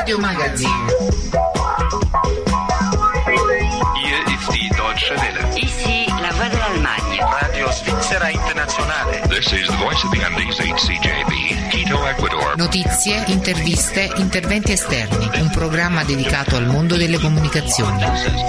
Radio Magazine. Hier ist die Deutsche Welle. Ici la voix de l'Allemagne. Radio Svizzera Internazionale. This is the voice of the Andes, HCJB, Quito, Ecuador. Notizie, interviste, interventi esterni. Un programma dedicato al mondo delle comunicazioni.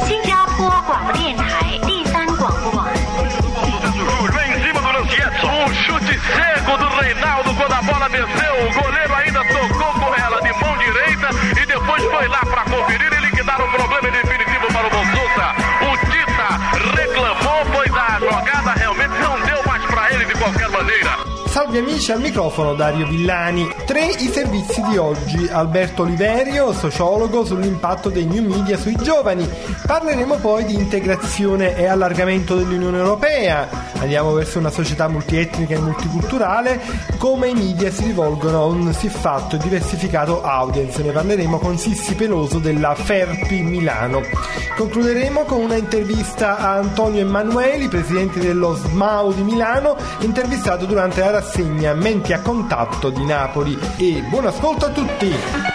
Vem em cima do Lancietto, chute seco do Reinaldo quando a bola desceu, o goleiro ainda tocou com ela de mão direita e depois foi lá para conferir e liquidar o problema definitivo para o Bonsuta. O Tita reclamou, pois a jogada realmente não deu mais para ele de qualquer maneira. Salve amici, al microfono Dario Villani. 3 i servizi di oggi. Alberto Oliverio, sociologo, sull'impatto dei new media sui giovani. Parleremo poi di integrazione e allargamento dell'Unione Europea. Andiamo verso una società multietnica e multiculturale. Come i media si rivolgono a un siffatto e diversificato audience. Ne parleremo con Sissi Peloso della Ferpi Milano. Concluderemo con una intervista a Antonio Emanueli, presidente dello SMAU di Milano, intervistato durante la rassegna Menti a Contatto di Napoli. E buon ascolto a tutti!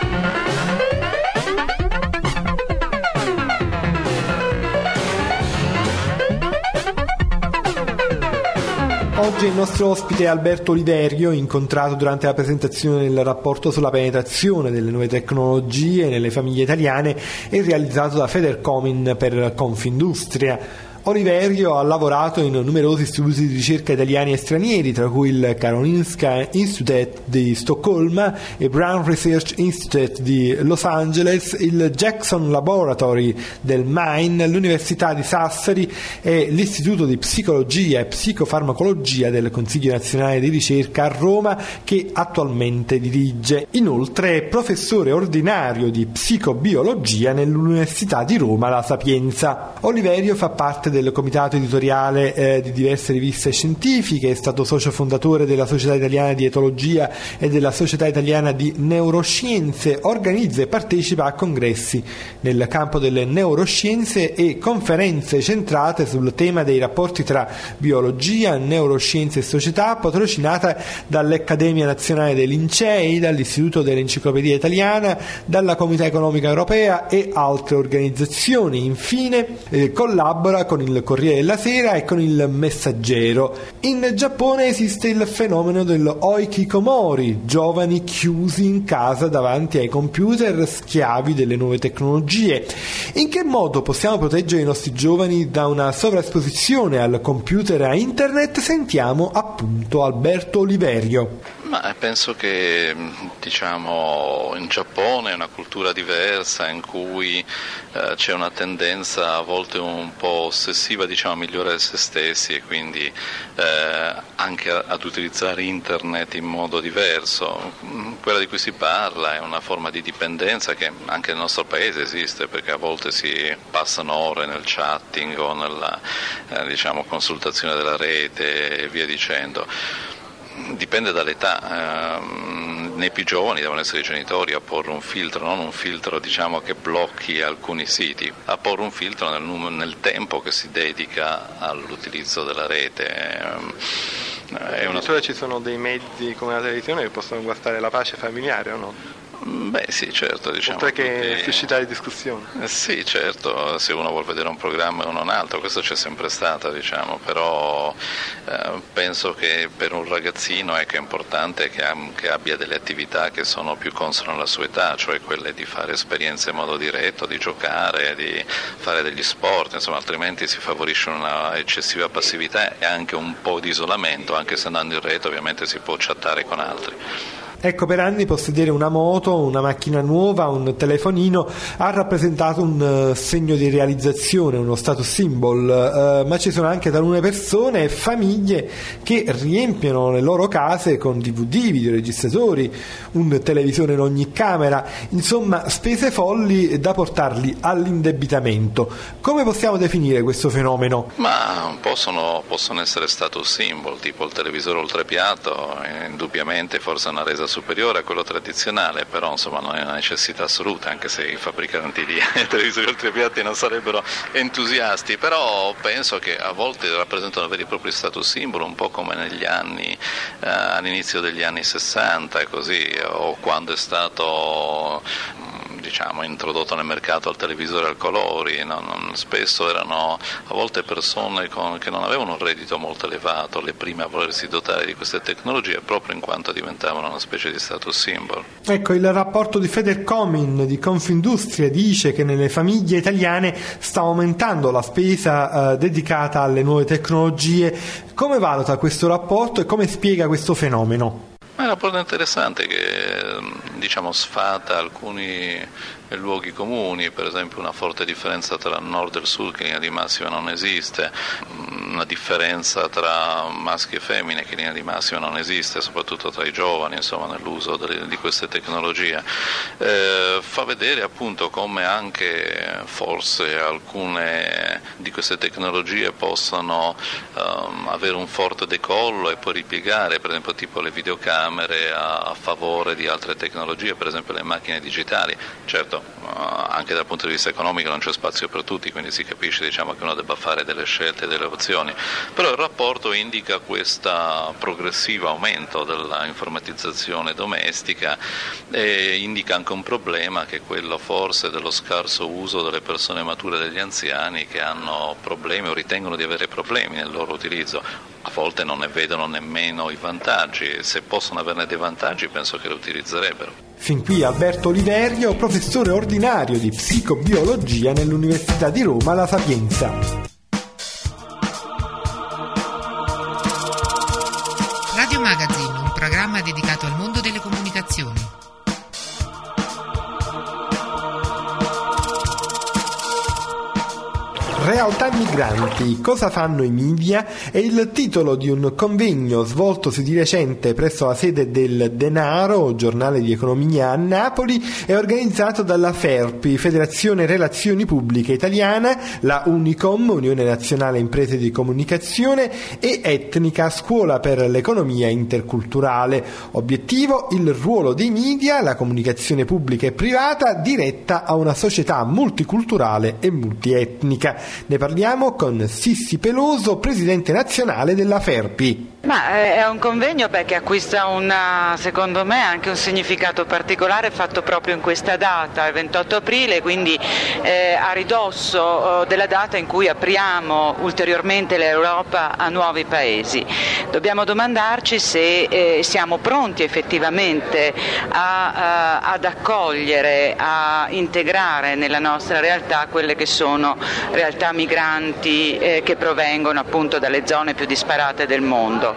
Oggi il nostro ospite è Alberto Oliverio, incontrato durante la presentazione del rapporto sulla penetrazione delle nuove tecnologie nelle famiglie italiane e realizzato da Federcomin per Confindustria. Oliverio ha lavorato in numerosi istituti di ricerca italiani e stranieri, tra cui il Karolinska Institute di Stoccolma e Brown Research Institute di Los Angeles, il Jackson Laboratory del Maine, l'Università di Sassari e l'Istituto di Psicologia e Psicofarmacologia del Consiglio Nazionale di Ricerca a Roma, che attualmente dirige. Inoltre è professore ordinario di psicobiologia nell'Università di Roma La Sapienza. Oliverio fa parte del comitato editoriale di diverse riviste scientifiche, è stato socio fondatore della Società Italiana di Etologia e della Società Italiana di Neuroscienze, organizza e partecipa a congressi nel campo delle neuroscienze e conferenze centrate sul tema dei rapporti tra biologia, neuroscienze e società, patrocinata dall'Accademia Nazionale dei Lincei, dall'Istituto dell'Enciclopedia Italiana, dalla Comunità Economica Europea e altre organizzazioni. Infine collabora con il Corriere della Sera e con il Messaggero. In Giappone esiste il fenomeno dell'oikikomori, giovani chiusi in casa davanti ai computer, schiavi delle nuove tecnologie. In che modo possiamo proteggere i nostri giovani da una sovraesposizione al computer e a internet? Sentiamo appunto Alberto Oliverio. Ma penso che in Giappone è una cultura diversa in cui c'è una tendenza a volte un po' ossessiva a migliorare se stessi e quindi anche ad utilizzare internet in modo diverso. Quella di cui si parla è una forma di dipendenza che anche nel nostro paese esiste, perché a volte si passano ore nel chatting o nella consultazione della rete e via dicendo. Dipende dall'età, nei più giovani devono essere i genitori a porre un filtro, non un filtro che blocchi alcuni siti, a porre un filtro nel tempo che si dedica all'utilizzo della rete. Addirittura ci sono dei mezzi come la televisione che possono guardare la pace familiare o no? Beh sì, certo, oltre che suscitare discussioni. Sì, certo, se uno vuol vedere un programma o un altro, questo c'è sempre stato, però penso che per un ragazzino è importante che abbia delle attività che sono più consone alla sua età, cioè quelle di fare esperienze in modo diretto, di giocare, di fare degli sport, altrimenti si favorisce una eccessiva passività e anche un po' di isolamento, anche se andando in rete ovviamente si può chattare con altri. Ecco, per anni possedere una moto, una macchina nuova, un telefonino ha rappresentato un segno di realizzazione, uno status symbol, ma ci sono anche talune persone e famiglie che riempiono le loro case con DVD, videoregistratori, un televisore in ogni camera, insomma spese folli da portarli all'indebitamento. Come possiamo definire questo fenomeno? Ma possono essere status symbol, tipo il televisore oltrepiatto, indubbiamente forse una resa superiore a quello tradizionale, però non è una necessità assoluta, anche se i fabbricanti di televisori oltrepiatti non sarebbero entusiasti, però penso che a volte rappresentano veri e propri status symbol, un po' come negli anni all'inizio degli anni 60 e così, o quando è stato introdotto nel mercato al televisore a colori, spesso erano a volte persone che non avevano un reddito molto elevato, le prime a volersi dotare di queste tecnologie proprio in quanto diventavano una specie di status symbol. Ecco, il rapporto di Federcomin di Confindustria dice che nelle famiglie italiane sta aumentando la spesa dedicata alle nuove tecnologie. Come valuta questo rapporto e come spiega questo fenomeno? È un rapporto interessante che sfata alcuni luoghi comuni, per esempio una forte differenza tra nord e sud che in linea di massima non esiste, una differenza tra maschi e femmine che in linea di massima non esiste, soprattutto tra i giovani, nell'uso di queste tecnologie. Fa vedere appunto come anche forse alcune di queste tecnologie possano avere un forte decollo e poi ripiegare, per esempio tipo le videocamere a favore di altre tecnologie, per esempio le macchine digitali. Certo, anche dal punto di vista economico non c'è spazio per tutti, quindi si capisce che uno debba fare delle scelte, delle opzioni, però il rapporto indica questo progressivo aumento della informatizzazione domestica e indica anche un problema che è quello forse dello scarso uso delle persone mature e degli anziani che hanno problemi o ritengono di avere problemi nel loro utilizzo. A volte non ne vedono nemmeno i vantaggi, se possono averne dei vantaggi penso che lo utilizzerebbero. Fin qui Alberto Oliverio, professore ordinario di psicobiologia nell'Università di Roma La Sapienza. Radio Magazine, un programma dedicato al mondo delle comunicazioni. Realtà migranti, cosa fanno i media? È il titolo di un convegno svoltosi di recente presso la sede del Denaro, giornale di economia a Napoli, e organizzato dalla FERPI, Federazione Relazioni Pubbliche Italiana, la Unicom, Unione Nazionale Imprese di Comunicazione, e Etnica, Scuola per l'Economia Interculturale. Obiettivo: il ruolo dei media, la comunicazione pubblica e privata diretta a una società multiculturale e multietnica. Ne parliamo con Sissi Peloso, presidente nazionale della FERPI. È un convegno che acquista secondo me anche un significato particolare fatto proprio in questa data, il 28 aprile, quindi a ridosso della data in cui apriamo ulteriormente l'Europa a nuovi paesi. Dobbiamo domandarci se siamo pronti effettivamente ad accogliere, a integrare nella nostra realtà quelle che sono realtà migranti che provengono appunto dalle zone più disparate del mondo.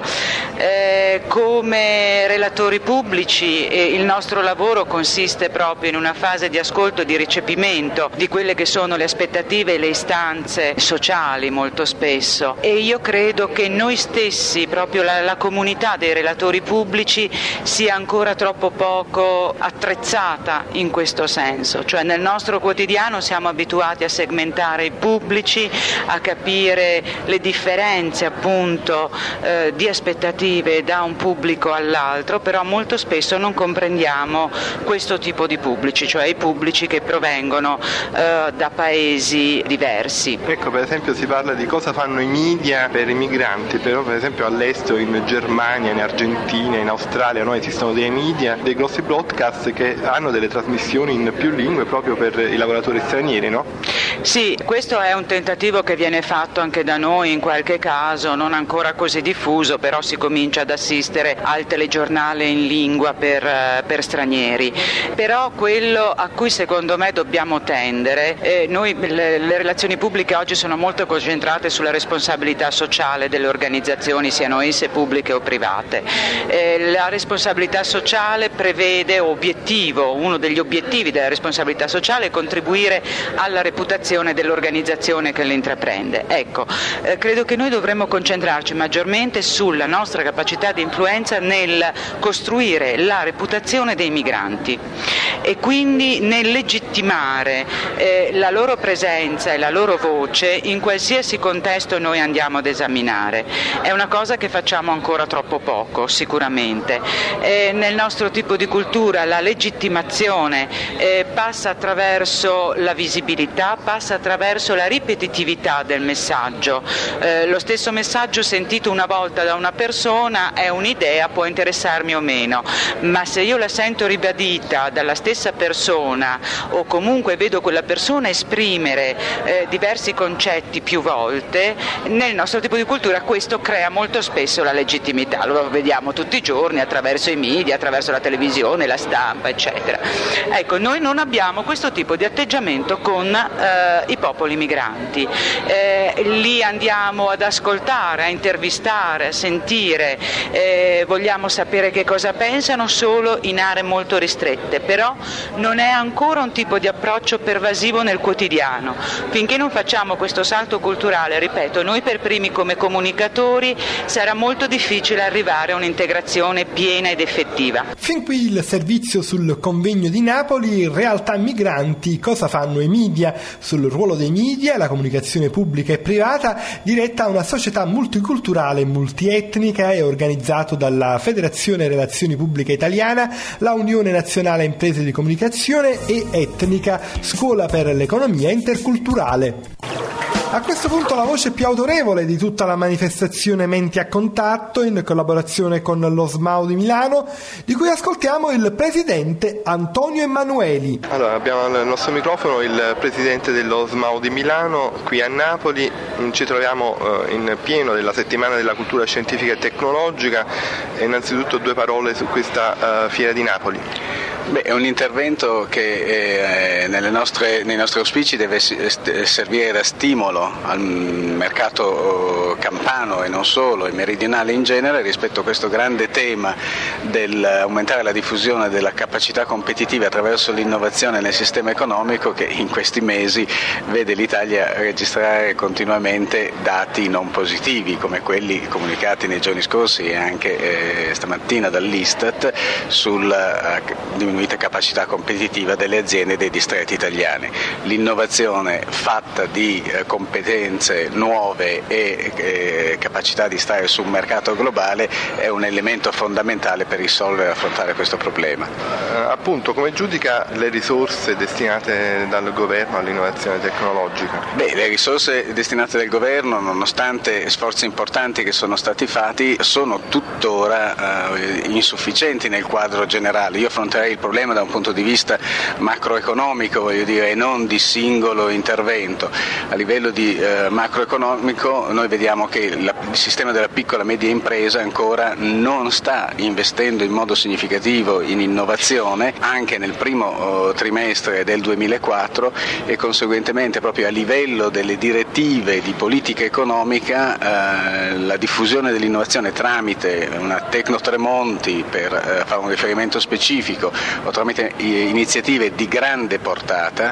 Come relatori pubblici il nostro lavoro consiste proprio in una fase di ascolto e di recepimento di quelle che sono le aspettative e le istanze sociali molto spesso, e io credo che noi stessi, proprio la comunità dei relatori pubblici, sia ancora troppo poco attrezzata in questo senso, cioè nel nostro quotidiano siamo abituati a segmentare i pubblici, a capire le differenze appunto di aspettative da un pubblico all'altro, però molto spesso non comprendiamo questo tipo di pubblici, cioè i pubblici che provengono da paesi diversi. Ecco, per esempio si parla di cosa fanno i media per i migranti, però per esempio all'estero, in Germania, in Argentina, in Australia, esistono dei media, dei grossi broadcast che hanno delle trasmissioni in più lingue proprio per i lavoratori stranieri, no? Sì, questo è un tentativo che viene fatto anche da noi in qualche caso, non ancora così diffuso, però si comincia ad assistere al telegiornale in lingua per stranieri. Però quello a cui secondo me dobbiamo tendere, noi le relazioni pubbliche oggi sono molto concentrate sulla responsabilità sociale delle organizzazioni, siano esse pubbliche o private. La responsabilità sociale prevede uno degli obiettivi della responsabilità sociale è contribuire alla reputazione dell'organizzazione che l'intraprende. Ecco, credo che noi dovremmo concentrarci maggiormente sulla nostra capacità di influenza nel costruire la reputazione dei migranti e quindi nel legittimare la loro presenza e la loro voce in qualsiasi contesto noi andiamo ad esaminare. È una cosa che facciamo ancora troppo poco, sicuramente. Nel nostro tipo di cultura la legittimazione passa attraverso la visibilità, passa attraverso la ripetitività del messaggio. Lo stesso messaggio sentito una volta da una persona è un'idea, può interessarmi o meno, ma se io la sento ribadita dalla stessa persona o comunque vedo quella persona esprimere diversi concetti più volte, nel nostro tipo di cultura questo crea molto spesso la legittimità. Lo vediamo tutti i giorni attraverso i media, attraverso la televisione, la stampa, eccetera. Ecco, noi non abbiamo questo tipo di atteggiamento con i popoli migranti. Li andiamo ad ascoltare, a intervistare, a sentire, vogliamo sapere che cosa pensano solo in aree molto ristrette, però non è ancora un tipo di approccio pervasivo nel quotidiano. Finché non facciamo questo salto culturale, ripeto, noi per primi come comunicatori sarà molto difficile arrivare a un'integrazione piena ed effettiva. Fin qui il servizio sul convegno di Napoli, realtà migranti, cosa fanno i media, sul ruolo dei media, la comunicazione pubblica e privata, diretta a una società multiculturale e multietnica e organizzato dalla Federazione Relazioni Pubbliche Italiana, la Unione Nazionale Imprese di Comunicazione e Etnica, Scuola per l'Economia Interculturale. A questo punto la voce più autorevole di tutta la manifestazione Menti a Contatto, in collaborazione con lo SMAU di Milano, di cui ascoltiamo il presidente Antonio Emanueli. Allora, abbiamo al nostro microfono il presidente dello SMAU di Milano, qui a Napoli. Ci troviamo in pieno della settimana della cultura scientifica e tecnologica. Innanzitutto 2 parole su questa fiera di Napoli. Beh, è un intervento che nei nostri auspici deve servire da stimolo al mercato campano e non solo, e meridionale in genere, rispetto a questo grande tema dell'aumentare la diffusione della capacità competitiva attraverso l'innovazione nel sistema economico, che in questi mesi vede l'Italia registrare continuamente dati non positivi, come quelli comunicati nei giorni scorsi e anche stamattina dall'Istat sulla diminuita capacità competitiva delle aziende e dei distretti italiani. L'innovazione fatta di competenze nuove e capacità di stare su un mercato globale è un elemento fondamentale per risolvere e affrontare questo problema. Appunto, come giudica le risorse destinate dal governo all'innovazione tecnologica? Beh, le risorse destinate dal governo, nonostante sforzi importanti che sono stati fatti, sono tuttora insufficienti nel quadro generale. Io affronterei il problema da un punto di vista macroeconomico, e non di singolo intervento. A livello di macroeconomico noi vediamo che il sistema della piccola e media impresa ancora non sta investendo in modo significativo in innovazione anche nel primo trimestre del 2004, e conseguentemente proprio a livello delle direttive di politica economica la diffusione dell'innovazione tramite una Tecnotremonti, per fare un riferimento specifico, o tramite iniziative di grande portata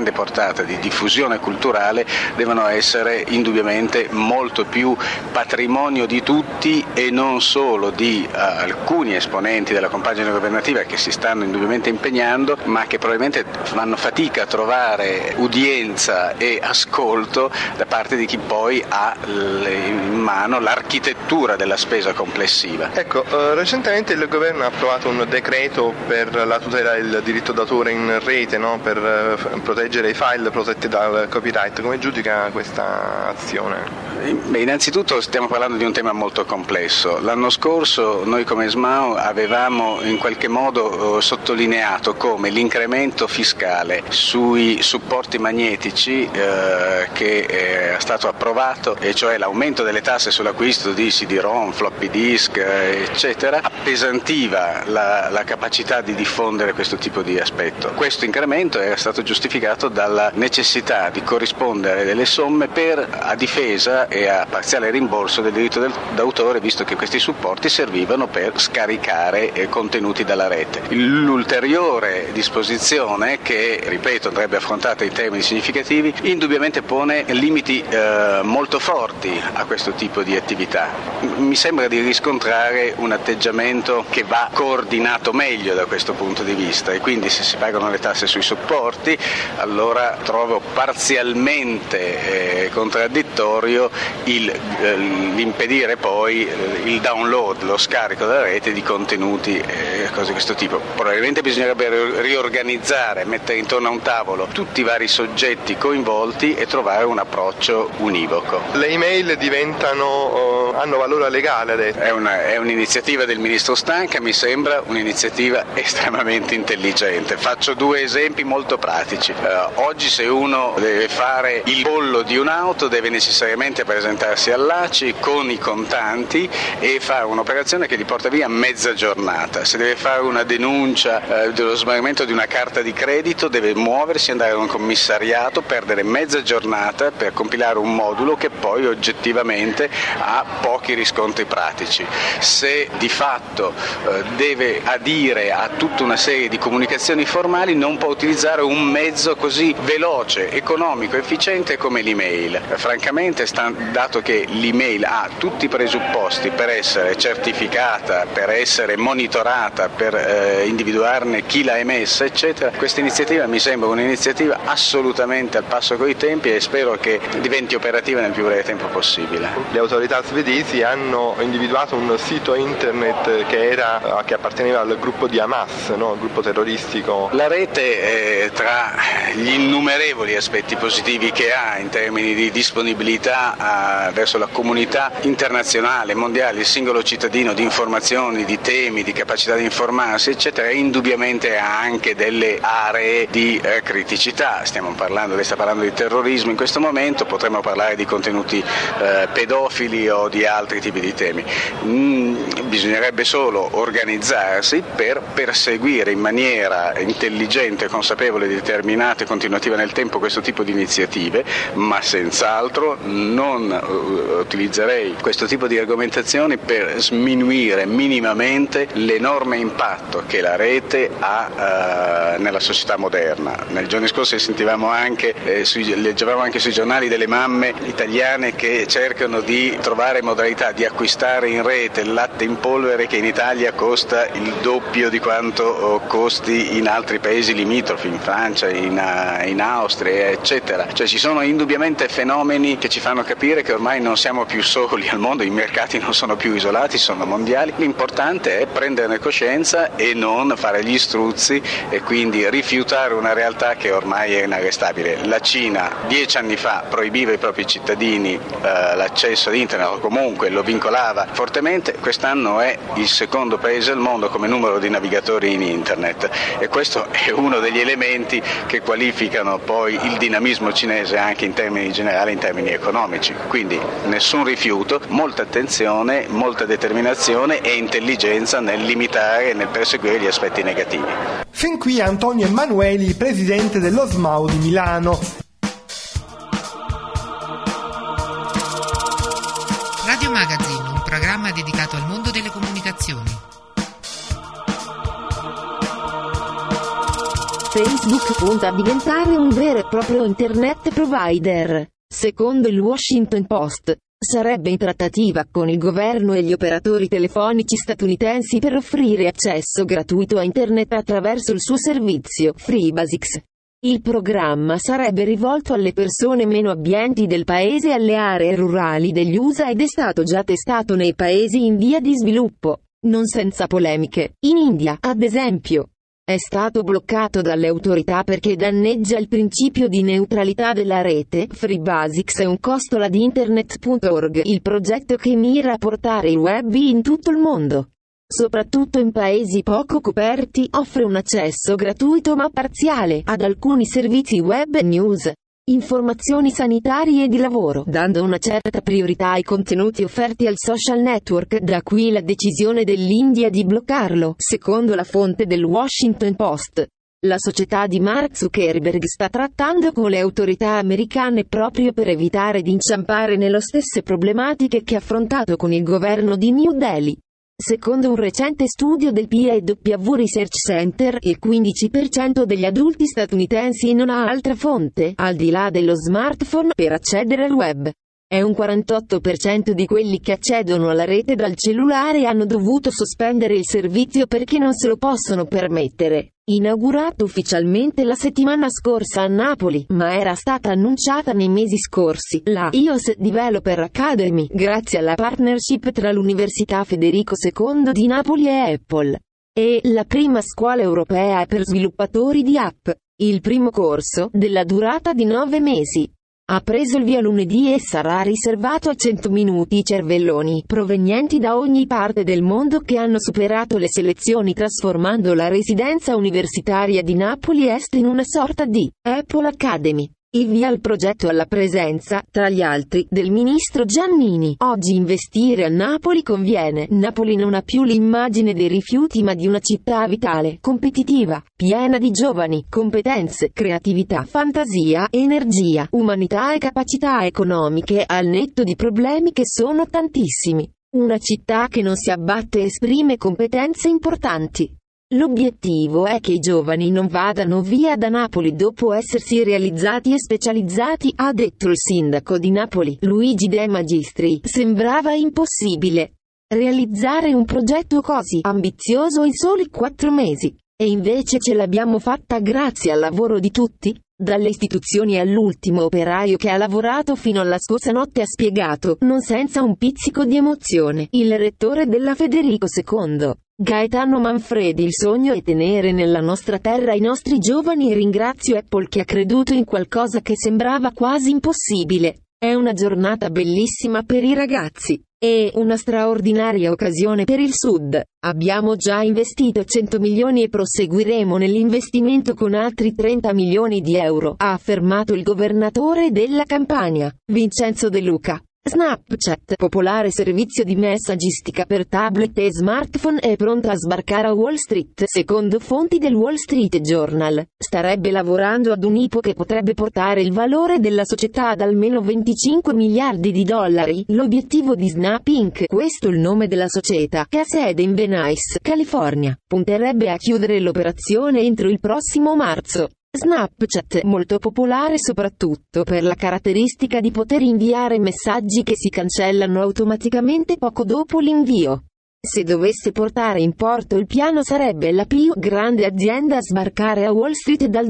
di diffusione culturale, devono essere indubbiamente molto più patrimonio di tutti e non solo di alcuni esponenti della compagine governativa che si stanno indubbiamente impegnando, ma che probabilmente fanno fatica a trovare udienza e ascolto da parte di chi poi ha in mano l'architettura della spesa complessiva. Ecco, recentemente il governo ha approvato un decreto per la tutela del diritto d'autore in rete, no? Per proteggere i file protetti dal copyright. Come giudica questa azione? Beh, innanzitutto stiamo parlando di un tema molto complesso. L'anno scorso noi come SMAU avevamo in qualche modo sottolineato come l'incremento fiscale sui supporti magnetici che è stato approvato, e cioè l'aumento delle tasse sull'acquisto di CD-ROM, floppy disk, eccetera, appesantiva la capacità di diffondere questo tipo di aspetto. Questo incremento era stato giustificato dalla necessità di corrispondere delle somme a difesa e a parziale rimborso del diritto d'autore, visto che questi supporti servivano per scaricare contenuti dalla rete. L'ulteriore disposizione, che ripeto andrebbe affrontata in termini significativi, indubbiamente pone limiti molto forti a questo tipo di attività. Mi sembra di riscontrare un atteggiamento che va coordinato meglio da questo punto di vista, e quindi se si pagano le tasse sui supporti, allora trovo parzialmente contraddittorio l'impedire poi il download, lo scarico dalla rete di contenuti cose di questo tipo. Probabilmente bisognerebbe riorganizzare, mettere intorno a un tavolo tutti i vari soggetti coinvolti e trovare un approccio univoco. Le email hanno valore legale adesso? È un'iniziativa del ministro Stanca, mi sembra un'iniziativa estremamente estremamente intelligente. Faccio 2 esempi molto pratici. Oggi se uno deve fare il bollo di un'auto deve necessariamente presentarsi all'ACI con i contanti e fare un'operazione che gli porta via mezza giornata. Se deve fare una denuncia dello smarrimento di una carta di credito deve muoversi, andare a un commissariato, perdere mezza giornata per compilare un modulo che poi oggettivamente ha pochi riscontri pratici. Se di fatto deve adire a tutta una serie di comunicazioni formali non può utilizzare un mezzo così veloce, economico, efficiente come l'email. Francamente, dato che l'email ha tutti i presupposti per essere certificata, per essere monitorata, per individuarne chi l'ha emessa, eccetera, questa iniziativa mi sembra un'iniziativa assolutamente al passo coi tempi e spero che diventi operativa nel più breve tempo possibile. Le autorità svedesi hanno individuato un sito internet che apparteneva al gruppo di Hamas, no? Il gruppo terroristico. La rete, tra gli innumerevoli aspetti positivi che ha in termini di disponibilità verso la comunità internazionale, mondiale, il singolo cittadino, di informazioni, di temi, di capacità di informarsi, eccetera, indubbiamente ha anche delle aree di criticità. Lei sta parlando di terrorismo in questo momento, potremmo parlare di contenuti pedofili o di altri tipi di temi. Bisognerebbe solo organizzarsi per perseguire in maniera intelligente, consapevole, determinata e continuativa nel tempo questo tipo di iniziative, ma senz'altro non utilizzerei questo tipo di argomentazioni per sminuire minimamente l'enorme impatto che la rete ha nella società moderna. Nei giorni scorsi sentivamo anche, leggevamo anche sui giornali delle mamme italiane che cercano di trovare modalità di acquistare in rete il latte in polvere che in Italia costa il doppio di quanto costi in altri paesi limitrofi, in Francia, in Austria, eccetera. Cioè ci sono indubbiamente fenomeni che ci fanno capire che ormai non siamo più soli al mondo, i mercati non sono più isolati, sono mondiali. L'importante è prenderne coscienza e non fare gli struzzi e quindi rifiutare una realtà che ormai è inarrestabile. La Cina 10 anni fa proibiva ai propri cittadini l'accesso ad internet o comunque lo vincolava fortemente, quest'anno è il secondo paese al mondo come numero di navigatori in internet e questo è uno degli elementi che qualificano poi il dinamismo cinese anche in termini generali, in termini economici. Quindi nessun rifiuto, molta attenzione, molta determinazione e intelligenza nel limitare e nel perseguire gli aspetti negativi. Fin qui Antonio Emanueli, presidente dello SMAU di Milano. Radio Magazine, un programma dedicato al mondo delle comunicazioni. Facebook punta a diventare un vero e proprio internet provider. Secondo il Washington Post, sarebbe in trattativa con il governo e gli operatori telefonici statunitensi per offrire accesso gratuito a internet attraverso il suo servizio Free Basics. Il programma sarebbe rivolto alle persone meno abbienti del paese e alle aree rurali degli USA ed è stato già testato nei paesi in via di sviluppo, non senza polemiche. In India, ad esempio, è stato bloccato dalle autorità perché danneggia il principio di neutralità della rete. Free Basics è un costola di Internet.org, il progetto che mira a portare il web in tutto il mondo. Soprattutto in paesi poco coperti, offre un accesso gratuito ma parziale ad alcuni servizi web, news, informazioni sanitarie e di lavoro, dando una certa priorità ai contenuti offerti al social network, da qui la decisione dell'India di bloccarlo, secondo la fonte del Washington Post. La società di Mark Zuckerberg sta trattando con le autorità americane proprio per evitare di inciampare nelle stesse problematiche che ha affrontato con il governo di New Delhi. Secondo un recente studio del Pew Research Center, il 15% degli adulti statunitensi non ha altra fonte, al di là dello smartphone, per accedere al web. È un 48% di quelli che accedono alla rete dal cellulare e hanno dovuto sospendere il servizio perché non se lo possono permettere. Inaugurato ufficialmente la settimana scorsa a Napoli, ma era stata annunciata nei mesi scorsi, la iOS Developer Academy, grazie alla partnership tra l'Università Federico II di Napoli e Apple. E la prima scuola europea per sviluppatori di app. Il primo corso, della durata di 9 mesi. ha preso il via lunedì e sarà riservato a 100 minuti cervelloni provenienti da ogni parte del mondo che hanno superato le selezioni, trasformando la residenza universitaria di Napoli Est in una sorta di Apple Academy. Il via al progetto alla presenza, tra gli altri, del ministro Giannini. Oggi investire a Napoli conviene. Napoli non ha più l'immagine dei rifiuti ma di una città vitale, competitiva, piena di giovani, competenze, creatività, fantasia, energia, umanità e capacità economiche, al netto di problemi che sono tantissimi. Una città che non si abbatte e esprime competenze importanti. L'obiettivo è che i giovani non vadano via da Napoli dopo essersi realizzati e specializzati, ha detto il sindaco di Napoli, Luigi De Magistri. Sembrava impossibile realizzare un progetto così ambizioso in soli 4 mesi. E invece ce l'abbiamo fatta grazie al lavoro di tutti, dalle istituzioni all'ultimo operaio che ha lavorato fino alla scorsa notte, ha spiegato, non senza un pizzico di emozione, il rettore della Federico II. Gaetano Manfredi. Il sogno è tenere nella nostra terra i nostri giovani e ringrazio Apple che ha creduto in qualcosa che sembrava quasi impossibile. È una giornata bellissima per i ragazzi. E una straordinaria occasione per il Sud. Abbiamo già investito 100 milioni e proseguiremo nell'investimento con altri 30 milioni di euro, ha affermato il governatore della Campania, Vincenzo De Luca. Snapchat, popolare servizio di messaggistica per tablet e smartphone, è pronta a sbarcare a Wall Street. Secondo fonti del Wall Street Journal, starebbe lavorando ad un IPO che potrebbe portare il valore della società ad almeno 25 miliardi di dollari. L'obiettivo di Snap Inc., questo il nome della società, che ha sede in Venice, California, punterebbe a chiudere l'operazione entro il prossimo marzo. Snapchat, molto popolare soprattutto per la caratteristica di poter inviare messaggi che si cancellano automaticamente poco dopo l'invio. Se dovesse portare in porto il piano sarebbe la più grande azienda a sbarcare a Wall Street dal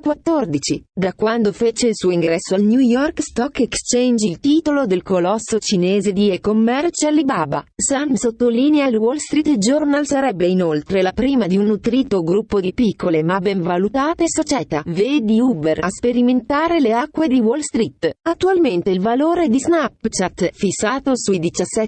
2014, da quando fece il suo ingresso al New York Stock Exchange. Il titolo del colosso cinese di e-commerce Alibaba. Sam sottolinea il Wall Street Journal sarebbe inoltre la prima di un nutrito gruppo di piccole ma ben valutate società, vedi Uber, a sperimentare le acque di Wall Street. Attualmente il valore di Snapchat, fissato sui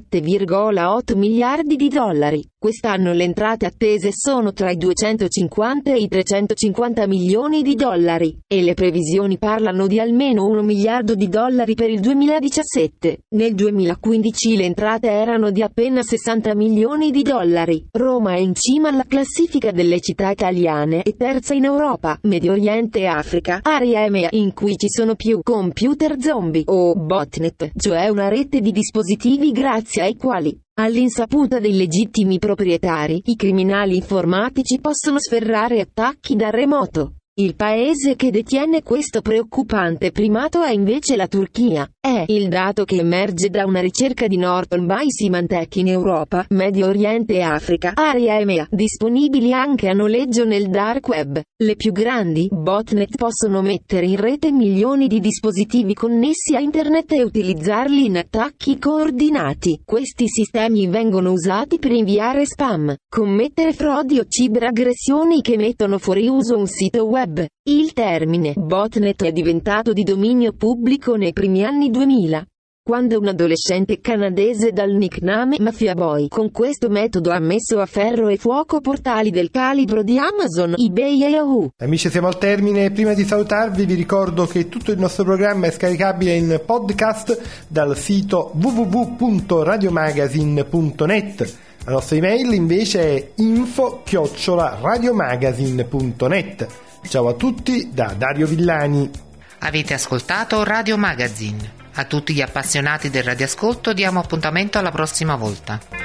17,8 miliardi di dollari. Quest'anno le entrate attese sono tra i 250 e i 350 milioni di dollari, e le previsioni parlano di almeno $1 miliardo per il 2017. Nel 2015 le entrate erano di appena 60 milioni di dollari. Roma è in cima alla classifica delle città italiane e terza in Europa, Medio Oriente e Africa, area EMEA, in cui ci sono più computer zombie o botnet, cioè una rete di dispositivi grazie ai quali, all'insaputa dei legittimi proprietari, i criminali informatici possono sferrare attacchi da remoto. Il paese che detiene questo preoccupante primato è invece la Turchia. È il dato che emerge da una ricerca di Norton by Symantec in Europa, Medio Oriente e Africa, area EMEA, disponibili anche a noleggio nel dark web. Le più grandi botnet possono mettere in rete milioni di dispositivi connessi a internet e utilizzarli in attacchi coordinati. Questi sistemi vengono usati per inviare spam, commettere frodi o ciberaggressioni che mettono fuori uso un sito web. Il termine botnet è diventato di dominio pubblico nei primi anni 2000, quando un adolescente canadese dal nickname Mafia Boy con questo metodo ha messo a ferro e fuoco portali del calibro di Amazon, eBay e Yahoo. Amici, siamo al termine. Prima di salutarvi vi ricordo che tutto il nostro programma è scaricabile in podcast dal sito www.radiomagazine.net. La nostra email invece è info@radiomagazine.net. Ciao a tutti da Dario Villani. Avete ascoltato Radio Magazine. A tutti gli appassionati del radioascolto diamo appuntamento alla prossima volta.